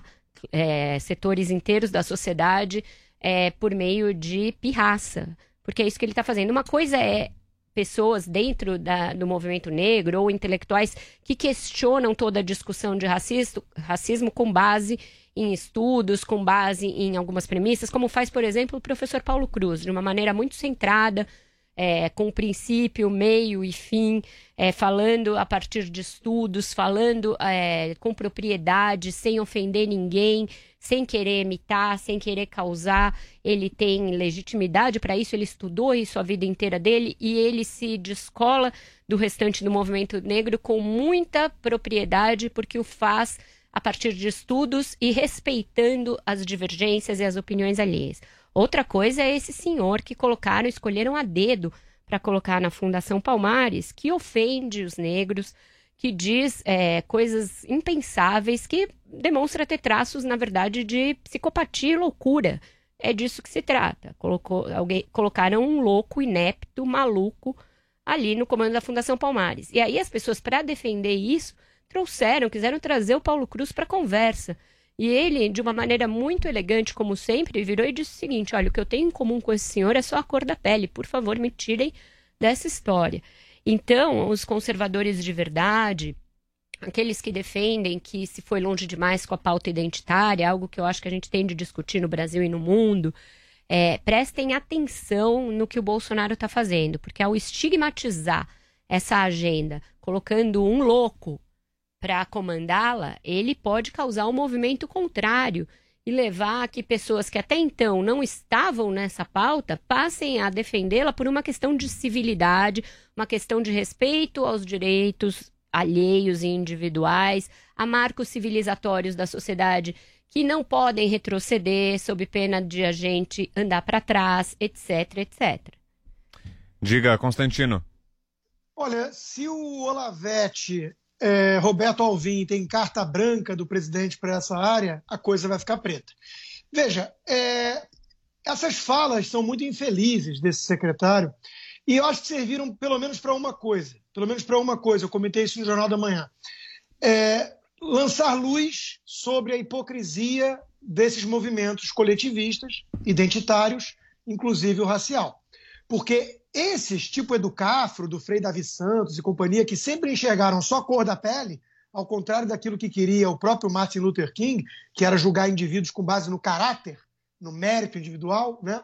é, setores inteiros da sociedade é, por meio de pirraça, porque é isso que ele está fazendo. Uma coisa é pessoas dentro da, do movimento negro ou intelectuais que questionam toda a discussão de racismo, racismo com base em estudos, com base em algumas premissas, como faz, por exemplo, o professor Paulo Cruz, de uma maneira muito centrada, é, com princípio, meio e fim, é, falando a partir de estudos, falando é, com propriedade, sem ofender ninguém, sem querer imitar, sem querer causar. Ele tem legitimidade para isso, ele estudou isso a vida inteira dele e ele se descola do restante do movimento negro com muita propriedade, porque o faz a partir de estudos e respeitando as divergências e as opiniões alheias. Outra coisa é esse senhor que colocaram, escolheram a dedo para colocar na Fundação Palmares, que ofende os negros, que diz é, coisas impensáveis, que demonstra ter traços, na verdade, de psicopatia e loucura. É disso que se trata. Colocou, alguém, colocaram um louco, inepto, maluco, ali no comando da Fundação Palmares. E aí as pessoas, para defender isso, trouxeram, quiseram trazer o Paulo Cruz para a conversa. E ele, de uma maneira muito elegante, como sempre, virou e disse o seguinte: olha, o que eu tenho em comum com esse senhor é só a cor da pele, por favor, me tirem dessa história. Então, os conservadores de verdade, aqueles que defendem que se foi longe demais com a pauta identitária, algo que eu acho que a gente tem de discutir no Brasil e no mundo, é, prestem atenção no que o Bolsonaro está fazendo, porque ao estigmatizar essa agenda, colocando um louco para comandá-la, ele pode causar um movimento contrário e levar a que pessoas que até então não estavam nessa pauta passem a defendê-la por uma questão de civilidade, uma questão de respeito aos direitos alheios e individuais, a marcos civilizatórios da sociedade que não podem retroceder sob pena de a gente andar para trás, etc, etcétera. Diga, Constantino. Olha, se o Olavete, é, Roberto Alvim tem carta branca do presidente para essa área, a coisa vai ficar preta. Veja, é, essas falas são muito infelizes desse secretário e eu acho que serviram pelo menos para uma coisa. Pelo menos para uma coisa, eu comentei isso no Jornal da Manhã. É, lançar luz sobre a hipocrisia desses movimentos coletivistas, identitários, inclusive o racial. Porque esses, tipo Educafro, do Frei Davi Santos e companhia, que sempre enxergaram só a cor da pele, ao contrário daquilo que queria o próprio Martin Luther King, que era julgar indivíduos com base no caráter, no mérito individual, né?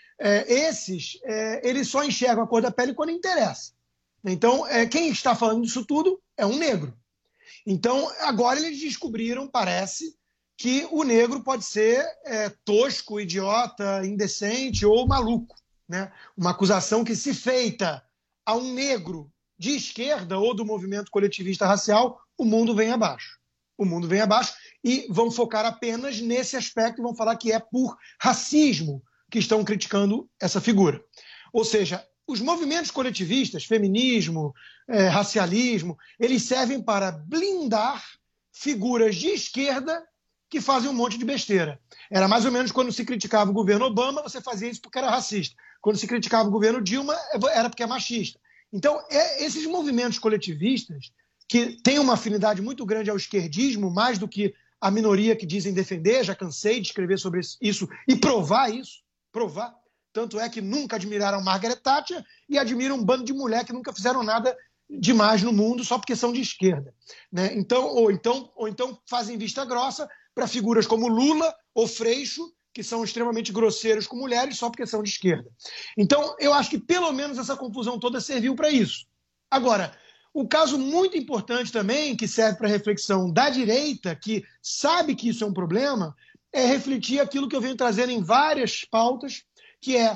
É, esses, é, eles só enxergam a cor da pele quando interessa. Então, é, quem está falando disso tudo é um negro. Então, agora eles descobriram, parece, que o negro pode ser é, tosco, idiota, indecente ou maluco, né? Uma acusação que, se feita a um negro de esquerda ou do movimento coletivista racial, o mundo vem abaixo. O mundo vem abaixo e vão focar apenas nesse aspecto e vão falar que é por racismo que estão criticando essa figura. Ou seja, os movimentos coletivistas, feminismo, é, racialismo, eles servem para blindar figuras de esquerda que fazem um monte de besteira. Era mais ou menos quando se criticava o governo Obama, você fazia isso porque era racista. Quando se criticava o governo Dilma, era porque é machista. Então, é, esses movimentos coletivistas, que têm uma afinidade muito grande ao esquerdismo, mais do que a minoria que dizem defender, já cansei de escrever sobre isso e provar isso, provar. Tanto é que nunca admiraram Margaret Thatcher e admiram um bando de mulher que nunca fizeram nada demais no mundo só porque são de esquerda, né? Então, ou, então, ou então fazem vista grossa para figuras como Lula ou Freixo, que são extremamente grosseiros com mulheres só porque são de esquerda. Então, eu acho que pelo menos essa confusão toda serviu para isso. Agora, o caso muito importante também, que serve para reflexão da direita, que sabe que isso é um problema, é refletir aquilo que eu venho trazendo em várias pautas, que é,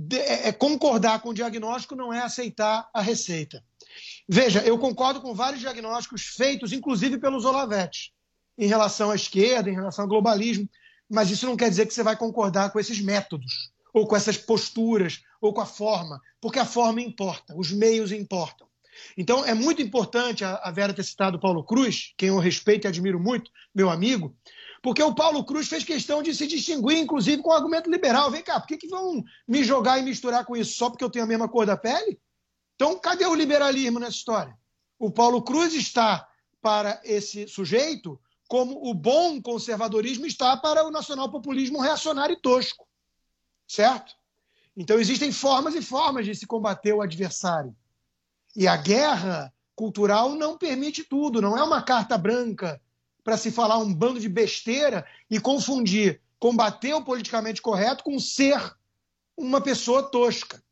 é concordar com o diagnóstico, não é aceitar a receita. Veja, eu concordo com vários diagnósticos feitos, inclusive pelos Olavetes, em relação à esquerda, em relação ao globalismo, mas isso não quer dizer que você vai concordar com esses métodos, ou com essas posturas, ou com a forma, porque a forma importa, os meios importam. Então, é muito importante a Vera ter citado o Paulo Cruz, quem eu respeito e admiro muito, meu amigo, porque o Paulo Cruz fez questão de se distinguir, inclusive, com o argumento liberal. Vem cá, por que, que vão me jogar e misturar com isso só porque eu tenho a mesma cor da pele? Então, cadê o liberalismo nessa história? O Paulo Cruz está para esse sujeito como o bom conservadorismo está para o nacional-populismo reacionário e tosco. Certo? Então, existem formas e formas de se combater o adversário. E a guerra cultural não permite tudo, não é uma carta branca para se falar um bando de besteira e confundir combater o politicamente correto com ser uma pessoa tosca.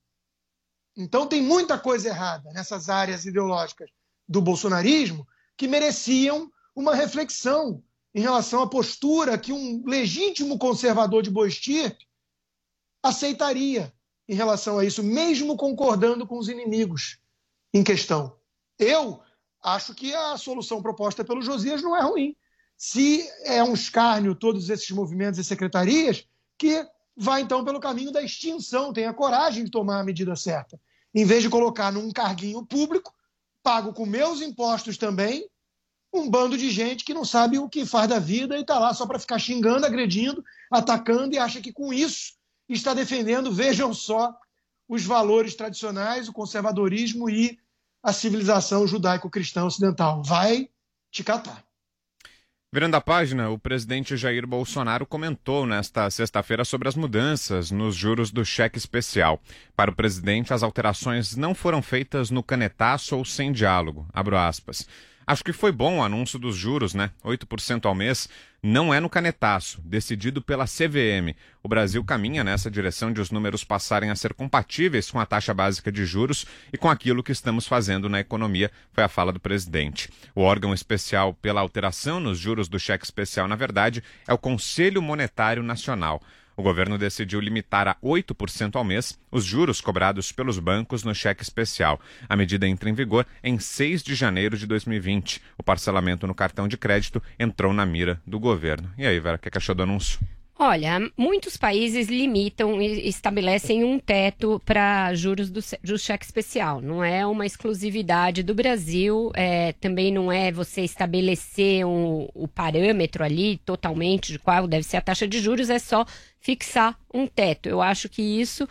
Então tem muita coisa errada nessas áreas ideológicas do bolsonarismo que mereciam uma reflexão em relação à postura que um legítimo conservador de boa estirpe aceitaria em relação a isso, mesmo concordando com os inimigos em questão. Eu acho que a solução proposta pelo Josias não é ruim. Se é um escárnio todos esses movimentos e secretarias, que vai então pelo caminho da extinção, tenha coragem de tomar a medida certa. Em vez de colocar num carguinho público, pago com meus impostos também, um bando de gente que não sabe o que faz da vida e está lá só para ficar xingando, agredindo, atacando e acha que com isso está defendendo, vejam só, os valores tradicionais, o conservadorismo e a civilização judaico-cristã ocidental. Vai te catar. Virando a página, o presidente Jair Bolsonaro comentou nesta sexta-feira sobre as mudanças nos juros do cheque especial. Para o presidente, as alterações não foram feitas no canetaço ou sem diálogo. Abro aspas. Acho que foi bom o anúncio dos juros, né? oito por cento ao mês. Não é no canetaço, decidido pela C V M. O Brasil caminha nessa direção de os números passarem a ser compatíveis com a taxa básica de juros e com aquilo que estamos fazendo na economia, foi a fala do presidente. O órgão especial pela alteração nos juros do cheque especial, na verdade, é o Conselho Monetário Nacional. O governo decidiu limitar a oito por cento ao mês os juros cobrados pelos bancos no cheque especial. A medida entra em vigor em seis de janeiro de dois mil e vinte. O parcelamento no cartão de crédito entrou na mira do governo. E aí, Vera, o que achou do anúncio? Olha, muitos países limitam e estabelecem um teto para juros do, do cheque especial. Não é uma exclusividade do Brasil, é, também não é você estabelecer um, o parâmetro ali totalmente de qual deve ser a taxa de juros, é só fixar um teto. Eu acho que isso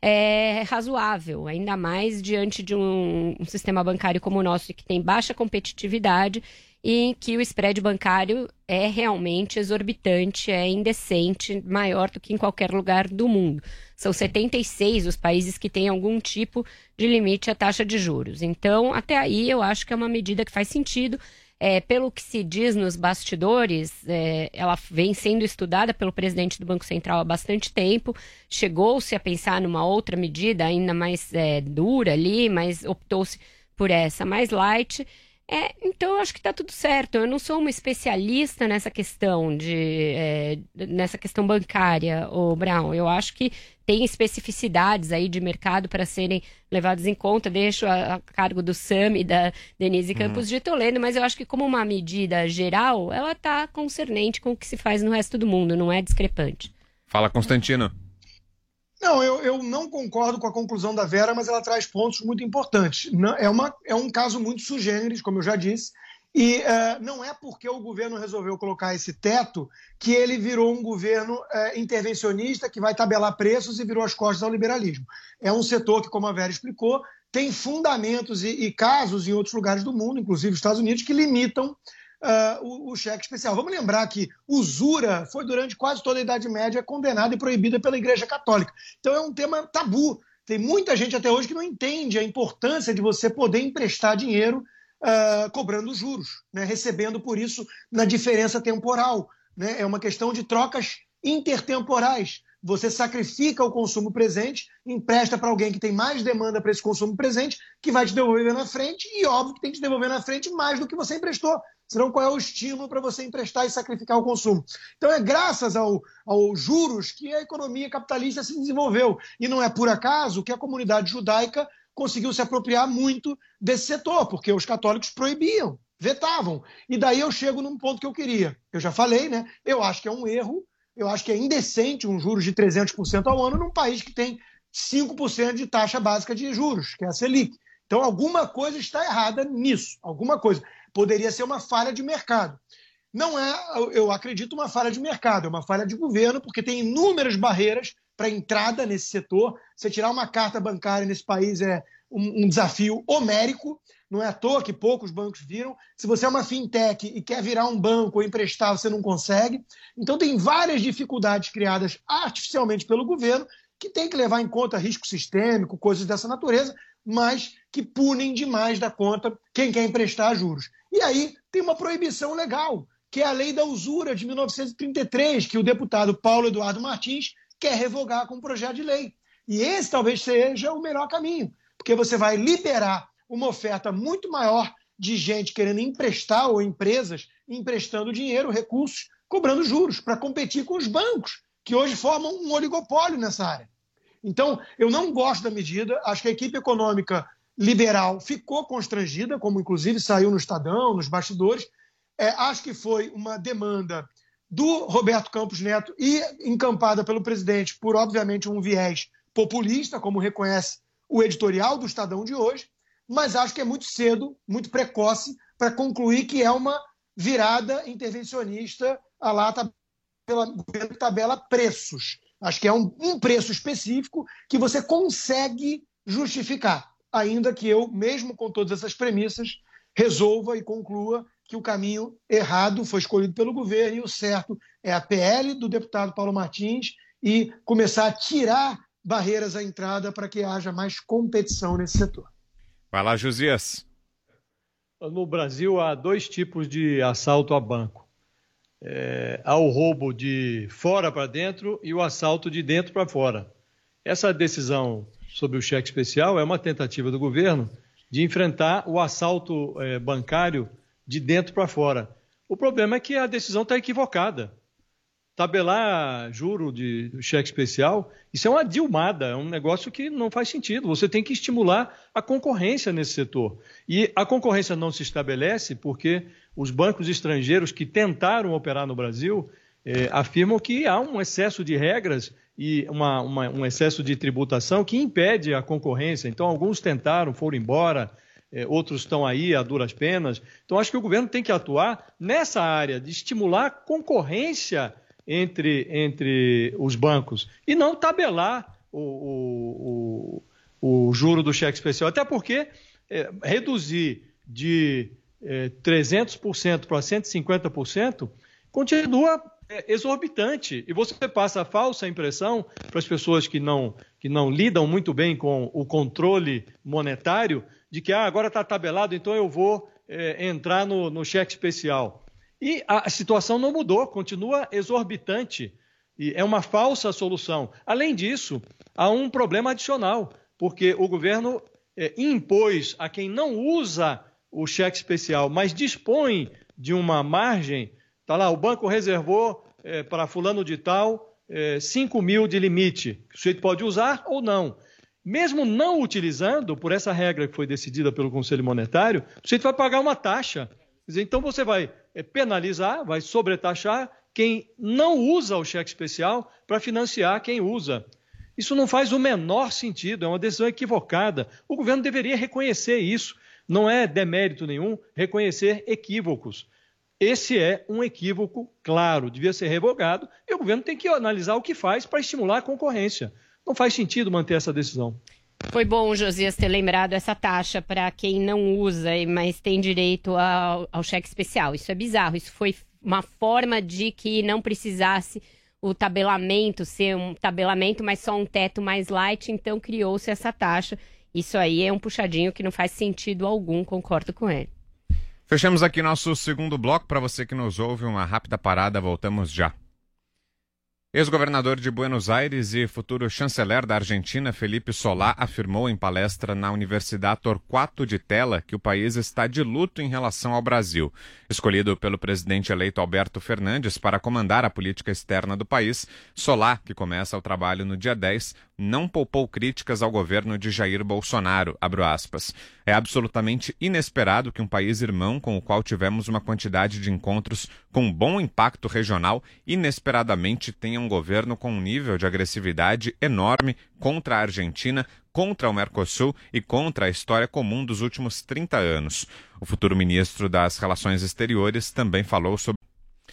é razoável, ainda mais diante de um, um sistema bancário como o nosso, que tem baixa competitividade e em que o spread bancário é realmente exorbitante, é indecente, maior do que em qualquer lugar do mundo. São setenta e seis os países que têm algum tipo de limite à taxa de juros. Então, até aí, eu acho que é uma medida que faz sentido. É, pelo que se diz nos bastidores, é, ela vem sendo estudada pelo presidente do Banco Central há bastante tempo. Chegou-se a pensar numa outra medida ainda mais é, dura ali, mas optou-se por essa mais light. É, então, eu acho que está tudo certo. Eu não sou uma especialista nessa questão de é, nessa questão bancária, ô Brown. Eu acho que tem especificidades aí de mercado para serem levadas em conta. Deixo a, a cargo do Sam e da Denise Campos uhum. de Toledo, mas eu acho que como uma medida geral, ela está concernente com o que se faz no resto do mundo, não é discrepante. Fala, Constantino. Não, eu, eu não concordo com a conclusão da Vera, mas ela traz pontos muito importantes. Não, é, uma, é um caso muito sui generis, como eu já disse, e uh, não é porque o governo resolveu colocar esse teto que ele virou um governo uh, intervencionista que vai tabelar preços e virou as costas ao liberalismo. É um setor que, como a Vera explicou, tem fundamentos e, e casos em outros lugares do mundo, inclusive os Estados Unidos, que limitam Uh, o, o cheque especial. Vamos lembrar que usura foi durante quase toda a Idade Média condenada e proibida pela Igreja Católica. Então é um tema tabu. Tem muita gente até hoje que não entende a importância de você poder emprestar dinheiro uh, cobrando juros, né? Recebendo por isso na diferença temporal. Né? É uma questão de trocas intertemporais. Você sacrifica o consumo presente, empresta para alguém que tem mais demanda para esse consumo presente, que vai te devolver na frente, e óbvio que tem que te devolver na frente mais do que você emprestou. Senão, qual é o estímulo para você emprestar e sacrificar o consumo? Então, é graças ao, aos juros que a economia capitalista se desenvolveu. E não é por acaso que a comunidade judaica conseguiu se apropriar muito desse setor, porque os católicos proibiam, vetavam. E daí eu chego num ponto que eu queria. Eu já falei, né? Eu acho que é um erro, eu acho que é indecente um juros de trezentos por cento ao ano num país que tem cinco por cento de taxa básica de juros, que é a Selic. Então, alguma coisa está errada nisso, alguma coisa. Poderia ser uma falha de mercado. Não é, eu acredito, uma falha de mercado, é uma falha de governo, porque tem inúmeras barreiras para entrada nesse setor. Você tirar uma carta bancária nesse país é um, um desafio homérico, não é à toa que poucos bancos viram. Se você é uma fintech e quer virar um banco ou emprestar, você não consegue. Então tem várias dificuldades criadas artificialmente pelo governo, que tem que levar em conta risco sistêmico, coisas dessa natureza, mas que punem demais da conta quem quer emprestar juros. E aí tem uma proibição legal, que é a lei da usura de mil novecentos e trinta e três, que o deputado Paulo Eduardo Martins quer revogar com um projeto de lei. E esse talvez seja o melhor caminho, porque você vai liberar uma oferta muito maior de gente querendo emprestar, ou empresas emprestando dinheiro, recursos, cobrando juros, para competir com os bancos, que hoje formam um oligopólio nessa área. Então, eu não gosto da medida, acho que a equipe econômica liberal ficou constrangida, como inclusive saiu no Estadão, nos bastidores. É, acho que foi uma demanda do Roberto Campos Neto e encampada pelo presidente por, obviamente, um viés populista, como reconhece o editorial do Estadão de hoje, mas acho que é muito cedo, muito precoce, para concluir que é uma virada intervencionista a lá pela governo que tabela preços. Acho que é um, um preço específico que você consegue justificar, ainda que eu, mesmo com todas essas premissas, resolva e conclua que o caminho errado foi escolhido pelo governo e o certo é a P L do deputado Paulo Martins e começar a tirar barreiras à entrada para que haja mais competição nesse setor. Vai lá, Josias. No Brasil, há dois tipos de assalto a banco. É, há o roubo de fora para dentro e o assalto de dentro para fora. Essa decisão sobre o cheque especial é uma tentativa do governo de enfrentar o assalto é, bancário de dentro para fora. O problema é que a decisão está equivocada. Tabelar juro de cheque especial, isso é uma dilmada, é um negócio que não faz sentido. Você tem que estimular a concorrência nesse setor. E a concorrência não se estabelece porque os bancos estrangeiros que tentaram operar no Brasil eh, afirmam que há um excesso de regras e uma, uma, um excesso de tributação que impede a concorrência. Então, alguns tentaram, foram embora, eh, outros estão aí a duras penas. Então, acho que o governo tem que atuar nessa área de estimular a concorrência Entre, entre os bancos e não tabelar o, o, o, o juro do cheque especial. Até porque é, reduzir de é, trezentos por cento para cento e cinquenta por cento continua é, exorbitante. E você passa a falsa impressão para as pessoas que não, que não lidam muito bem com o controle monetário de que ah, agora está tabelado, então eu vou é, entrar no, no cheque especial. E a situação não mudou, continua exorbitante e é uma falsa solução. Além disso, há um problema adicional, porque o governo é, impôs a quem não usa o cheque especial, mas dispõe de uma margem, está lá, o banco reservou é, para fulano de tal é, cinco mil de limite, que o sujeito pode usar ou não. Mesmo não utilizando, por essa regra que foi decidida pelo Conselho Monetário, o sujeito vai pagar uma taxa. Quer dizer, então você vai penalizar, vai sobretaxar quem não usa o cheque especial para financiar quem usa. Isso não faz o menor sentido, é uma decisão equivocada. O governo deveria reconhecer isso, não é demérito nenhum reconhecer equívocos. Esse é um equívoco claro, devia ser revogado e o governo tem que analisar o que faz para estimular a concorrência. Não faz sentido manter essa decisão. Foi bom, Josias, ter lembrado essa taxa para quem não usa, mas tem direito ao, ao cheque especial. Isso é bizarro. Isso foi uma forma de que não precisasse o tabelamento ser um tabelamento, mas só um teto mais light. Então, criou-se essa taxa. Isso aí é um puxadinho que não faz sentido algum, concordo com ele. Fechamos aqui nosso segundo bloco. Para você que nos ouve, uma rápida parada. Voltamos já. Ex-governador de Buenos Aires e futuro chanceler da Argentina, Felipe Solá, afirmou em palestra na Universidade Torquato de Tella que o país está de luto em relação ao Brasil. Escolhido pelo presidente eleito Alberto Fernandes para comandar a política externa do país, Solá, que começa o trabalho no dia dez, não poupou críticas ao governo de Jair Bolsonaro, abro aspas. É absolutamente inesperado que um país irmão com o qual tivemos uma quantidade de encontros com bom impacto regional, inesperadamente tenha um governo com um nível de agressividade enorme contra a Argentina, contra o Mercosul e contra a história comum dos últimos trinta anos. O futuro ministro das Relações Exteriores também falou sobre...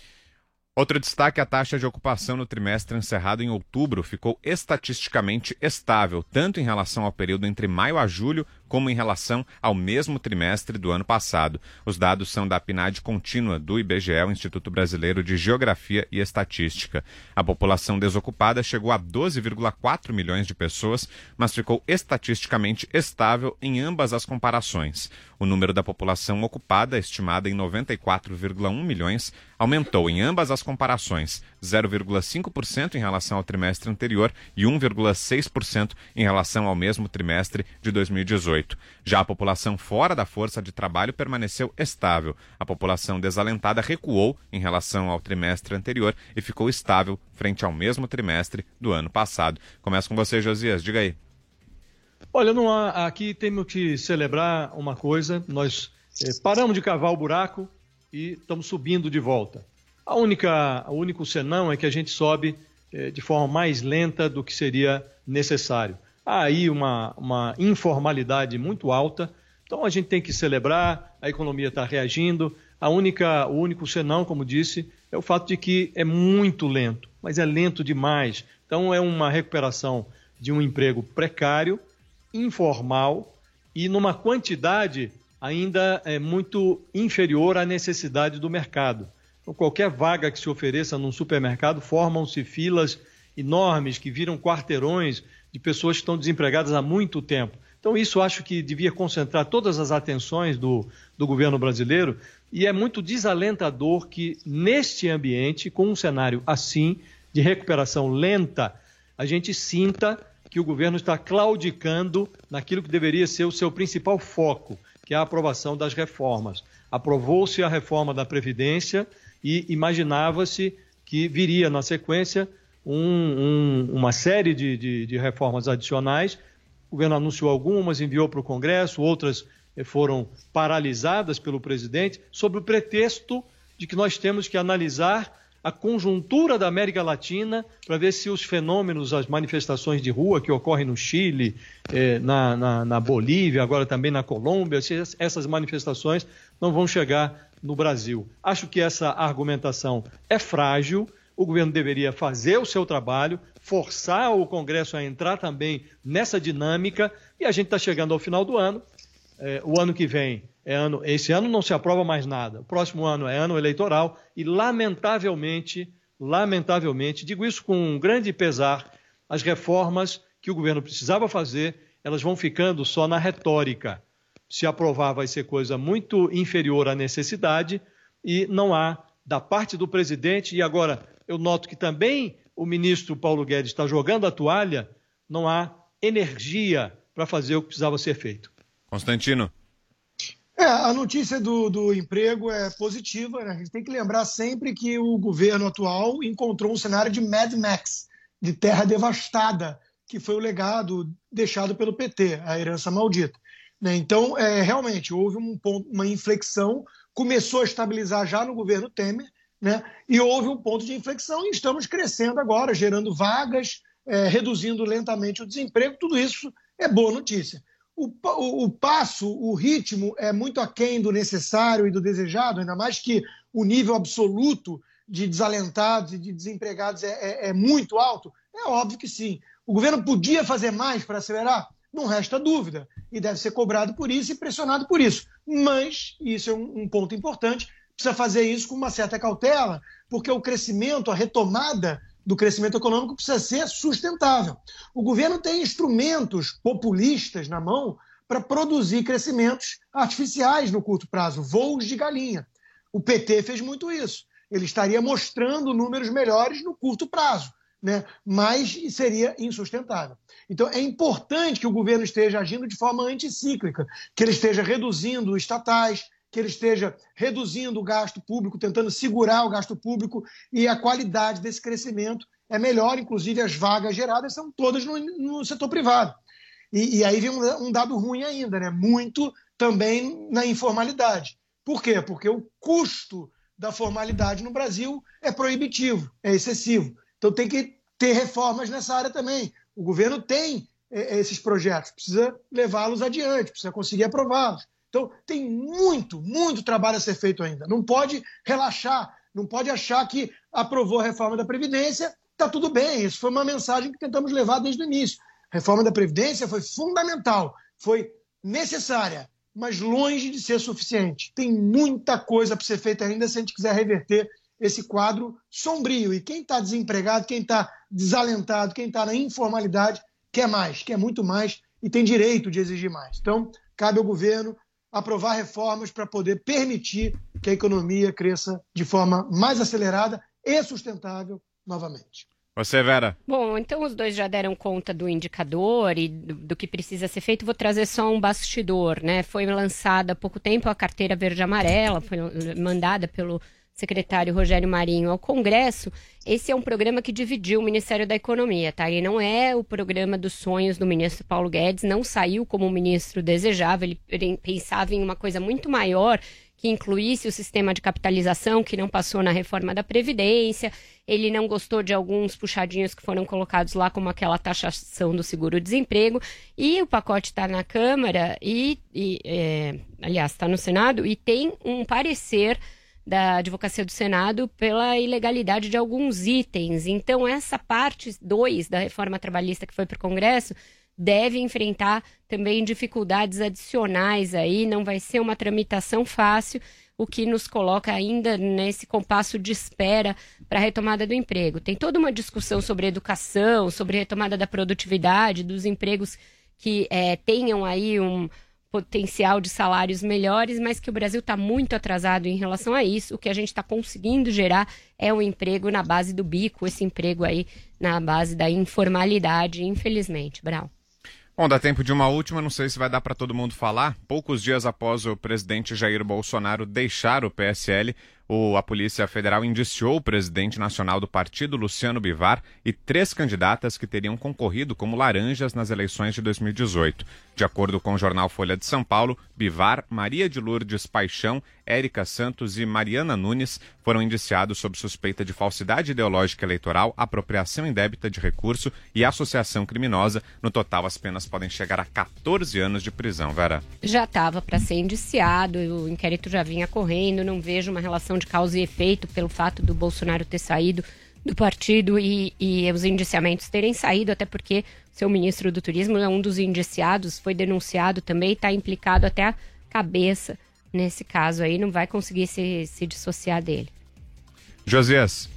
Outro destaque, a taxa de ocupação no trimestre encerrado em outubro ficou estatisticamente estável, tanto em relação ao período entre maio a julho, como em relação ao mesmo trimestre do ano passado. Os dados são da P N A D contínua do I B G E, o Instituto Brasileiro de Geografia e Estatística. A população desocupada chegou a doze vírgula quatro milhões de pessoas, mas ficou estatisticamente estável em ambas as comparações. O número da população ocupada, estimada em noventa e quatro vírgula um milhões, aumentou em ambas as comparações, zero vírgula cinco por cento em relação ao trimestre anterior e um vírgula seis por cento em relação ao mesmo trimestre de dois mil e dezoito. Já a população fora da força de trabalho permaneceu estável. A população desalentada recuou em relação ao trimestre anterior e ficou estável frente ao mesmo trimestre do ano passado. Começa com você, Josias, diga aí. Olha, não há, aqui temos que celebrar uma coisa, nós eh, paramos de cavar o buraco e estamos subindo de volta. A única, o único senão é que a gente sobe eh, de forma mais lenta do que seria necessário. Há aí uma, uma informalidade muito alta, então a gente tem que celebrar, a economia está reagindo. A única, o único senão, como disse, é o fato de que é muito lento, mas é lento demais. Então é uma recuperação de um emprego precário, informal e numa quantidade ainda é muito inferior à necessidade do mercado. Então, qualquer vaga que se ofereça num supermercado, formam-se filas enormes que viram quarteirões de pessoas que estão desempregadas há muito tempo. Então, isso acho que devia concentrar todas as atenções do, do governo brasileiro, e é muito desalentador que, neste ambiente, com um cenário assim, de recuperação lenta, a gente sinta que o governo está claudicando naquilo que deveria ser o seu principal foco, que é a aprovação das reformas. Aprovou-se a reforma da Previdência e imaginava-se que viria, na sequência, um, um, uma série de, de, de reformas adicionais. O governo anunciou algumas, enviou para o Congresso, outras foram paralisadas pelo presidente, sob o pretexto de que nós temos que analisar a conjuntura da América Latina para ver se os fenômenos, as manifestações de rua que ocorrem no Chile, eh, na, na, na Bolívia, agora também na Colômbia, se essas manifestações não vão chegar no Brasil. Acho que essa argumentação é frágil. O governo deveria fazer o seu trabalho, forçar o Congresso a entrar também nessa dinâmica, e a gente está chegando ao final do ano. É, o ano que vem, é ano, esse ano não se aprova mais nada. O próximo ano é ano eleitoral e, lamentavelmente, lamentavelmente, digo isso com um grande pesar, as reformas que o governo precisava fazer, elas vão ficando só na retórica. Se aprovar vai ser coisa muito inferior à necessidade e não há, da parte do presidente, e agora eu noto que também o ministro Paulo Guedes está jogando a toalha, não há energia para fazer o que precisava ser feito. Constantino. É, a notícia do, do emprego é positiva, né? A gente tem que lembrar sempre que o governo atual encontrou um cenário de Mad Max, de terra devastada, que foi o legado deixado pelo P T, a herança maldita. Né? Então, é, realmente, houve um ponto, uma inflexão, começou a estabilizar já no governo Temer, né? E houve um ponto de inflexão e estamos crescendo agora, gerando vagas, é, reduzindo lentamente o desemprego. Tudo isso é boa notícia. O, o, o passo, o ritmo é muito aquém do necessário e do desejado, ainda mais que o nível absoluto de desalentados e de desempregados é, é, é muito alto. É óbvio que sim. O governo podia fazer mais para acelerar? Não resta dúvida. E deve ser cobrado por isso e pressionado por isso. Mas, isso é um, um ponto importante, precisa fazer isso com uma certa cautela, porque o crescimento, a retomada do crescimento econômico precisa ser sustentável. O governo tem instrumentos populistas na mão para produzir crescimentos artificiais no curto prazo, voos de galinha. O P T fez muito isso. Ele estaria mostrando números melhores no curto prazo, né? Mas seria insustentável. Então, é importante que o governo esteja agindo de forma anticíclica, que ele esteja reduzindo estatais, que ele esteja reduzindo o gasto público, tentando segurar o gasto público, e a qualidade desse crescimento é melhor, inclusive as vagas geradas são todas no, no setor privado. E, e aí vem um, um dado ruim ainda, né? Muito também na informalidade. Por quê? Porque o custo da formalidade no Brasil é proibitivo, é excessivo. Então tem que ter reformas nessa área também. O governo tem é, esses projetos, precisa levá-los adiante, precisa conseguir aprová-los. Então, tem muito, muito trabalho a ser feito ainda. Não pode relaxar, não pode achar que aprovou a reforma da Previdência, está tudo bem. Isso foi uma mensagem que tentamos levar desde o início. A reforma da Previdência foi fundamental, foi necessária, mas longe de ser suficiente. Tem muita coisa para ser feita ainda se a gente quiser reverter esse quadro sombrio. E quem está desempregado, quem está desalentado, quem está na informalidade, quer mais, quer muito mais e tem direito de exigir mais. Então, cabe ao governo aprovar reformas para poder permitir que a economia cresça de forma mais acelerada e sustentável novamente. Você, Vera? Bom, então os dois já deram conta do indicador e do, do que precisa ser feito. Vou trazer só um bastidor, né? Foi lançada há pouco tempo a carteira verde-amarela, foi mandada pelo secretário Rogério Marinho ao Congresso. Esse é um programa que dividiu o Ministério da Economia, tá? Ele não é o programa dos sonhos do ministro Paulo Guedes, não saiu como o ministro desejava, ele pensava em uma coisa muito maior, que incluísse o sistema de capitalização, que não passou na reforma da Previdência. Ele não gostou de alguns puxadinhos que foram colocados lá, como aquela taxação do seguro-desemprego. E o pacote está na Câmara, e, e é, aliás, está no Senado, e tem um parecer da Advocacia do Senado pela ilegalidade de alguns itens. Então, essa parte dois da reforma trabalhista que foi para o Congresso deve enfrentar também dificuldades adicionais aí, não vai ser uma tramitação fácil, o que nos coloca ainda nesse compasso de espera para a retomada do emprego. Tem toda uma discussão sobre educação, sobre retomada da produtividade, dos empregos que é, tenham aí um potencial de salários melhores, mas que o Brasil está muito atrasado em relação a isso. O que a gente está conseguindo gerar é um emprego na base do bico, esse emprego aí na base da informalidade, infelizmente. Brau. Bom, dá tempo de uma última, não sei se vai dar para todo mundo falar. Poucos dias após o presidente Jair Bolsonaro deixar o P S L, o, a Polícia Federal indiciou o presidente nacional do partido, Luciano Bivar, e três candidatas que teriam concorrido como laranjas nas eleições de dois mil e dezoito. De acordo com o jornal Folha de São Paulo, Bivar, Maria de Lourdes Paixão, Érica Santos e Mariana Nunes foram indiciados sob suspeita de falsidade ideológica eleitoral, apropriação indébita de recurso e associação criminosa. No total, as penas podem chegar a quatorze anos de prisão, Vera. Já estava para ser indiciado, o inquérito já vinha correndo, não vejo uma relação de causa e efeito pelo fato do Bolsonaro ter saído do partido e, e os indiciamentos terem saído, até porque seu ministro do Turismo é um dos indiciados, foi denunciado também, está implicado até a cabeça nesse caso aí, não vai conseguir se, se dissociar dele. Josias.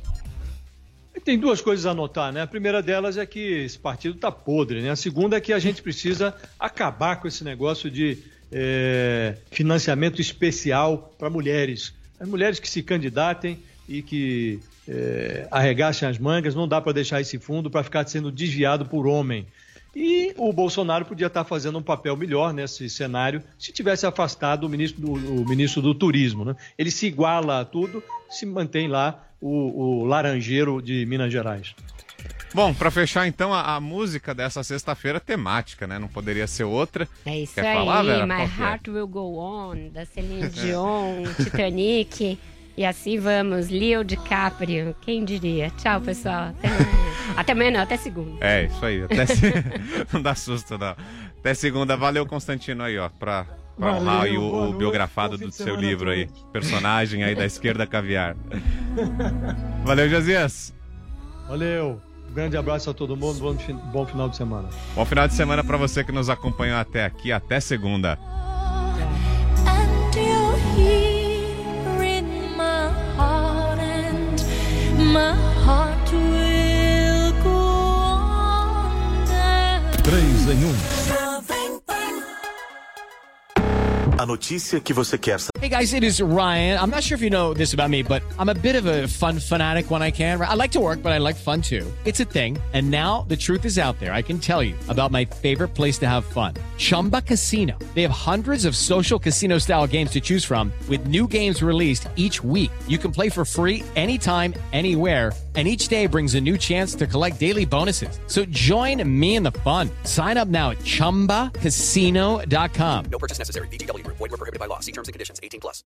Tem duas coisas a notar, né? A primeira delas é que esse partido está podre, né? A segunda é que a gente precisa acabar com esse negócio de é, financiamento especial para mulheres. As mulheres que se candidatem e que é, arregassem as mangas, não dá para deixar esse fundo para ficar sendo desviado por homem. E o Bolsonaro podia estar fazendo um papel melhor nesse cenário se tivesse afastado o ministro do, o ministro do Turismo, né? Ele se iguala a tudo, se mantém lá o, o laranjeiro de Minas Gerais. Bom, para fechar então, a, a música dessa sexta-feira temática, né? Não poderia ser outra. É isso. Quer aí, falar, Vera? My Heart Will Go On, da Celine Dion, Titanic. E assim vamos, Leo DiCaprio, quem diria? Tchau, pessoal. Até amanhã. Até amanhã não, até segunda. É, isso aí. Até se... Não dá susto, não. Até segunda. Valeu, Constantino, aí, ó, pra, pra honrar aí o, o biografado do seu livro aí. Personagem aí da esquerda caviar. Valeu, Josias. Valeu. Um grande abraço a todo mundo, bom, bom final de semana. Bom final de semana para você que nos acompanhou até aqui, até segunda. Três em um. A notícia que você quer saber. Hey guys, it is Ryan. I'm not sure if you know this about me, but I'm a bit of a fun fanatic when I can. I like to work, but I like fun too. It's a thing. And now the truth is out there. I can tell you about my favorite place to have fun. Chumba Casino. They have hundreds of social casino style games to choose from with new games released each week. You can play for free anytime, anywhere. And each day brings a new chance to collect daily bonuses. So join me in the fun. Sign up now at chumba casino dot com. No purchase necessary. V G W. Void where prohibited by law. See terms and conditions. eighteen plus.